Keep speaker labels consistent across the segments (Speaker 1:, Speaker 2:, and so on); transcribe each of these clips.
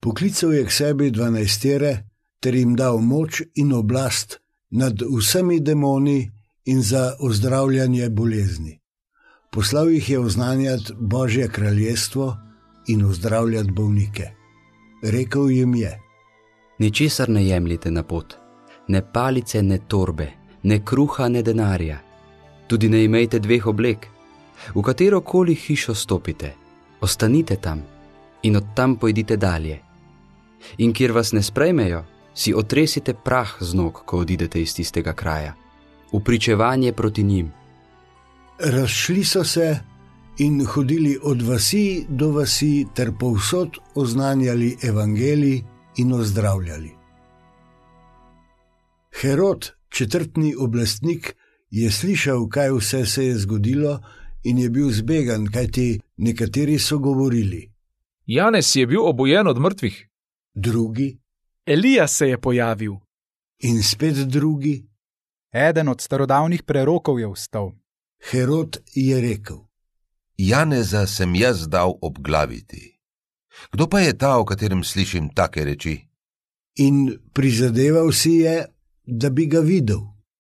Speaker 1: Poklical je k sebi 12 ter jim dal moč in oblast nad vsemi demoni in za ozdravljanje bolezni. Poslal jih je oznanjati Božje kraljestvo in ozdravljati bolnike. Rekel jim je:
Speaker 2: Ničesar ne jemljite na pot, ne palice, ne torbe, ne kruha, ne denarja. Tudi ne imejte 2 oblek. V katerokoli hišo stopite, ostanite tam in od tam pojdite dalje. In kjer vas ne sprejmejo, si otresite prah z nog, ko odidete iz tistega kraja. Upričevanje proti njim.
Speaker 1: Razšli so se in hodili od vasi do vasi ter povsod oznanjali evangelij in ozdravljali. Herod, četrtni oblastnik, je slišal, kaj vse se je zgodilo in je bil zbegan, kajti nekateri so govorili:
Speaker 3: Janez je bil obujen od mrtvih.
Speaker 1: Drugi:
Speaker 4: Elija se je pojavil.
Speaker 1: In spet drugi:
Speaker 5: Eden od starodavnih prerokov je vstal.
Speaker 1: Herod je rekel:
Speaker 6: Janeza sem jaz dal obglaviti. Kdo pa je ta, o katerem slišim take reči?
Speaker 1: In prizadeval si je, da bi ga videl.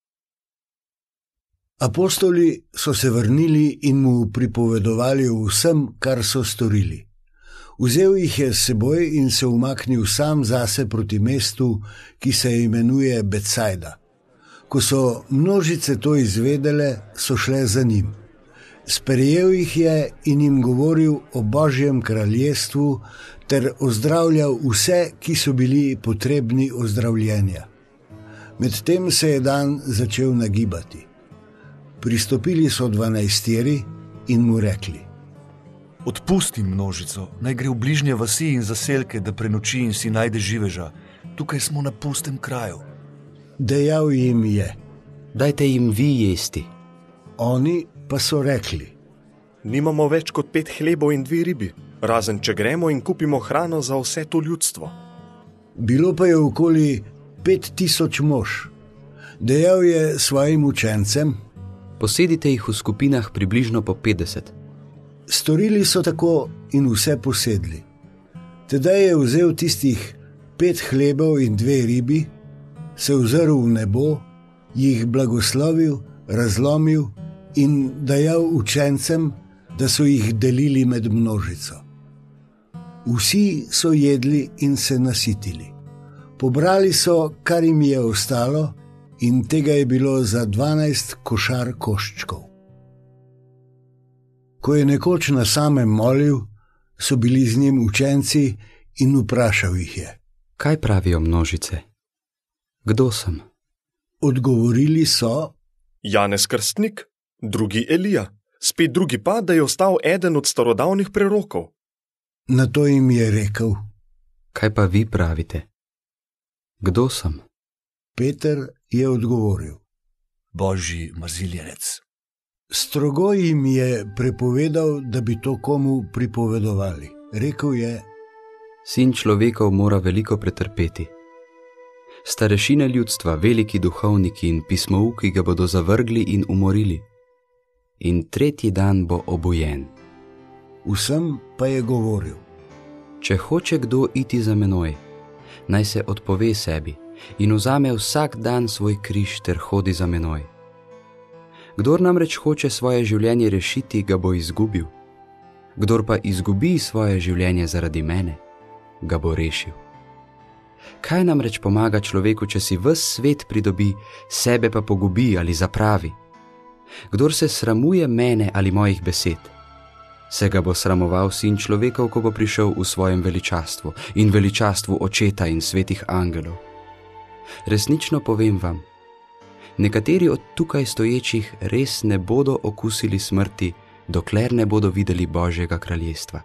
Speaker 1: Apostoli so se vrnili in mu pripovedovali o vsem, kar so storili. Vzel jih je s seboj in se umaknil sam zase proti mestu, ki se imenuje Betsajda. Ko so množice to izvedele, so šle za njim. Sprejel jih je in jim govoril o Božjem kraljestvu ter ozdravljal vse, ki so bili potrebni ozdravljenja. Medtem se je dan začel nagibati. Pristopili so 12 in mu rekli:
Speaker 7: Odpusti množico, naj gre v bližnje vasi in zaselke, da prenoči in si najde živeža. Tukaj smo na pustem kraju.
Speaker 1: Dejal jim je:
Speaker 2: Dajte jim vi jesti.
Speaker 1: Oni pa so rekli:
Speaker 8: Nimamo več kot 5 hlebov in 2 ribi, razen če gremo in kupimo hrano za vse to ljudstvo.
Speaker 1: Bilo pa je okoli 5000 mož. Dejal je svojim učencem:
Speaker 2: Posedite jih v skupinah približno po 50.
Speaker 1: Storili so tako in vse posedli. Tedaj je vzel tistih 5 hlebov in 2 ribi, se ozrl v nebo, jih blagoslovil, razlomil in dajal učencem, da so jih delili med množico. Vsi so jedli in se nasitili. Pobrali so, kar jim je ostalo, in tega je bilo za 12 košar koščkov. Ko je nekoč na samem molil, so bili z njim učenci in vprašal jih je:
Speaker 2: Kaj pravijo množice? Kdo sem?
Speaker 1: Odgovorili so:
Speaker 8: Janez Krstnik, drugi Elija, spet drugi pa, da je ostal eden od starodavnih prerokov.
Speaker 1: Nato jim je rekel:
Speaker 2: Kaj pa vi pravite? Kdo sem?
Speaker 1: Peter je odgovoril:
Speaker 7: Božji mrziljenec.
Speaker 1: Strogo jim je prepovedal, da bi to komu pripovedovali. Rekel je:
Speaker 2: Sin človekov mora veliko pretrpeti. Starešine ljudstva, veliki duhovniki in pismouki ga bodo zavrgli in umorili. In 3. dan bo obujen.
Speaker 1: Vsem pa je govoril:
Speaker 2: Če hoče kdo iti za menoj, naj se odpove sebi in vzame vsak dan svoj križ ter hodi za menoj. Kdor namreč hoče svoje življenje rešiti, ga bo izgubil. Kdor pa izgubi svoje življenje zaradi mene, ga bo rešil. Kaj namreč pomaga človeku, če si ves svet pridobi, sebe pa pogubi ali zapravi? Kdor se sramuje mene ali mojih besed, se ga bo sramoval Sin človekov, ko bo prišel v svojem veličastvu in veličastvu Očeta in svetih angelov. Resnično povem vam, nekateri od tukaj stoječih res ne bodo okusili smrti, dokler ne bodo videli Božjega kraljestva.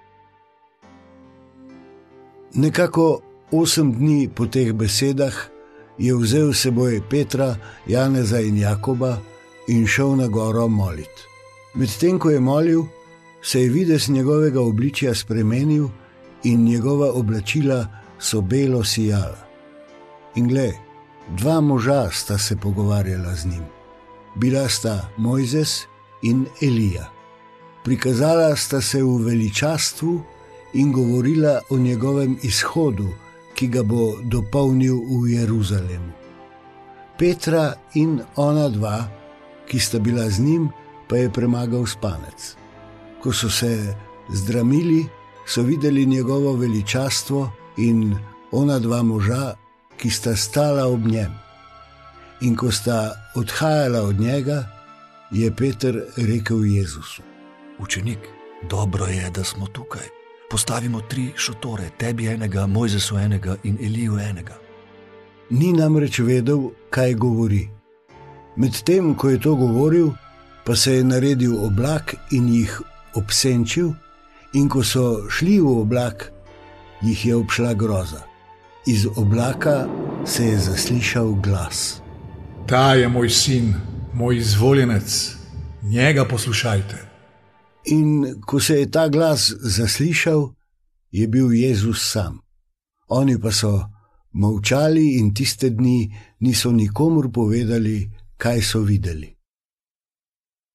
Speaker 1: Nekako 8 dni po teh besedah je vzel s seboj Petra, Janeza in Jakoba in šel na goro molit. Medtem ko je molil, se je videz njegovega obličja spremenil in njegova oblačila so belo sijala. In glej, 2 moža sta se pogovarjala z njim. Bila sta Mojzes in Elija. Prikazala sta se v veličastvu in govorila o njegovem izhodu, ki ga bo dopolnil v Jeruzalemu. Petra in ona dva, ki sta bila z njim, pa je premagal spanec. Ko so se zdramili, so videli njegovo veličastvo in ona dva moža, ki sta stala ob njem. In ko sta odhajala od njega, je Peter rekel Jezusu:
Speaker 7: Učenik, dobro je, da smo tukaj. Postavimo 3 šotore, tebi enega, Mojzesu enega in Eliju enega.
Speaker 1: Ni namreč vedel, kaj govori. Medtem, ko je to govoril, pa se je naredil oblak in jih obsenčil, in ko so šli v oblak, jih je obšla groza. Iz oblaka se je zaslišal glas:
Speaker 9: Ta je moj sin, moj izvoljenec, njega poslušajte.
Speaker 1: In ko se je ta glas zaslišal, je bil Jezus sam. Oni pa so molčali in tiste dni niso nikomur povedali, kaj so videli.